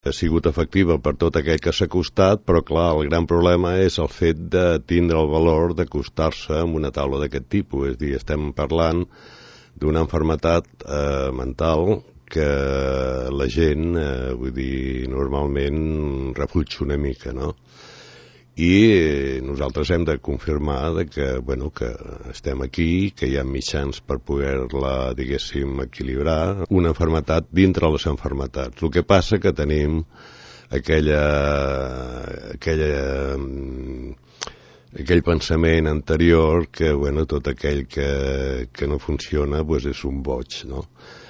ha sigut efectiva per tot aquell que s'ha acostat, però clar, el gran problema és el fet de tindre el valor d'acostar-se a una taula d'aquest tipus. És a dir, estem parlant d'una malaltia mental que la gent, vull dir, normalment refuig una mica, no? I nosaltres hem de confirmar que, bueno, que estem aquí, que hi ha mitjans per poder-la, diguéssim, equilibrar, una malaltia dintre les malalties. El que passa que tenim aquell pensament anterior que, bueno, tot aquell que no funciona pues és un boig, no?